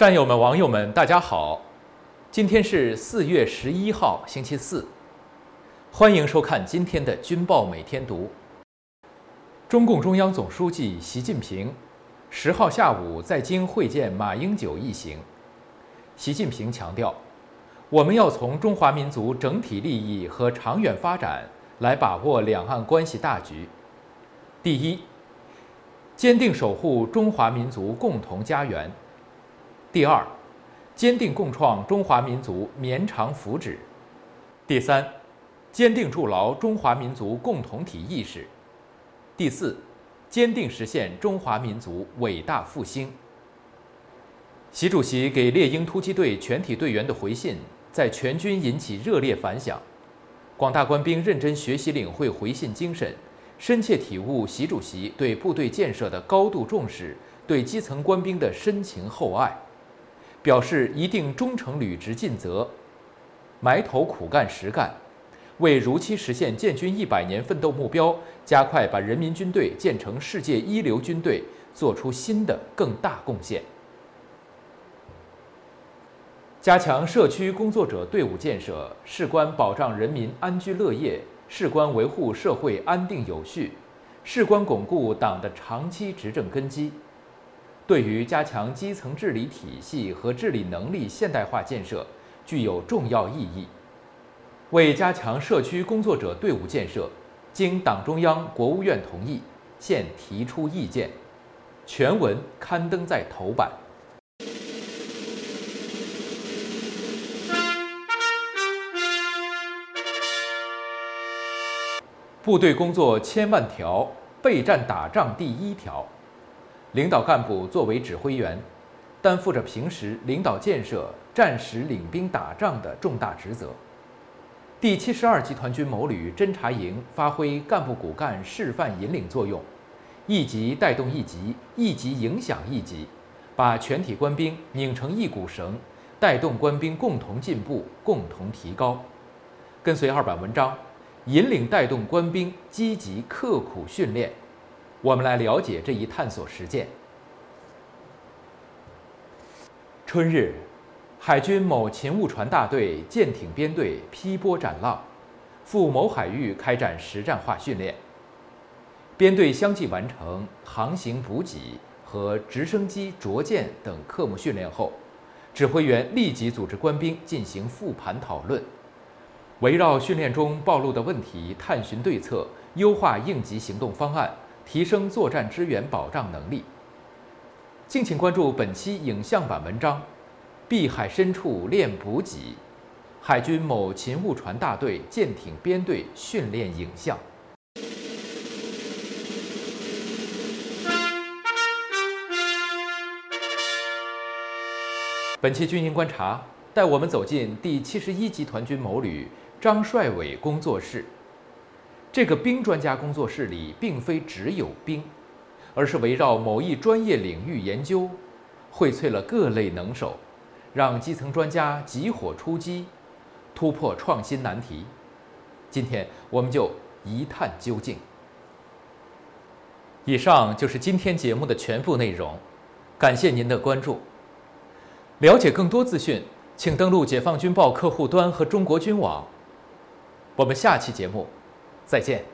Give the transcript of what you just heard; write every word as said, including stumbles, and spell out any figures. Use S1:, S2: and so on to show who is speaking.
S1: 战友们、网友们，大家好！今天是四月十一号，星期四，欢迎收看今天的《军报每天读》。中共中央总书记习近平十号下午在京会见马英九一行。习近平强调，我们要从中华民族整体利益和长远发展来把握两岸关系大局。第一，坚定守护中华民族共同家园。第二，坚定共创中华民族绵长福祉。第三，坚定筑牢中华民族共同体意识。第四，坚定实现中华民族伟大复兴。习主席给猎鹰突击队全体队员的回信在全军引起热烈反响，广大官兵认真学习领会回信精神，深切体悟习主席对部队建设的高度重视，对基层官兵的深情厚爱，表示一定忠诚履职尽责，埋头苦干实干，为如期实现建军一百年奋斗目标，加快把人民军队建成世界一流军队，做出新的更大贡献。加强社区工作者队伍建设，事关保障人民安居乐业，事关维护社会安定有序，事关巩固党的长期执政根基。对于加强基层治理体系和治理能力现代化建设具有重要意义。为加强社区工作者队伍建设，经党中央、国务院同意，现提出意见，全文刊登在头版。部队工作千万条，备战打仗第一条。领导干部作为指挥员，担负着平时领导建设、战时领兵打仗的重大职责。第七十二集团军某旅侦察营发挥干部骨干示范引领作用，一级带动一级，一级影响一级，把全体官兵拧成一股绳，带动官兵共同进步、共同提高。跟随二版文章，引领带动官兵积极刻苦训练。我们来了解这一探索实践。春日，海军某勤务船大队舰艇编队劈波斩浪，赴某海域开展实战化训练。编队相继完成航行补给和直升机着舰等科目训练后，指挥员立即组织官兵进行复盘讨论，围绕训练中暴露的问题探寻对策，优化应急行动方案，提升作战支援保障能力。敬请关注本期影像版文章《碧海深处练补给》，海军某勤务船大队舰艇编队训练影像。本期军营观察带我们走进第七十一集团军某旅张帅伟工作室。这个兵专家工作室里并非只有兵，而是围绕某一专业领域研究，荟萃了各类能手，让基层专家急火出击，突破创新难题。今天我们就一探究竟。以上就是今天节目的全部内容，感谢您的关注。了解更多资讯，请登录解放军报客户端和中国军网。我们下期节目再见。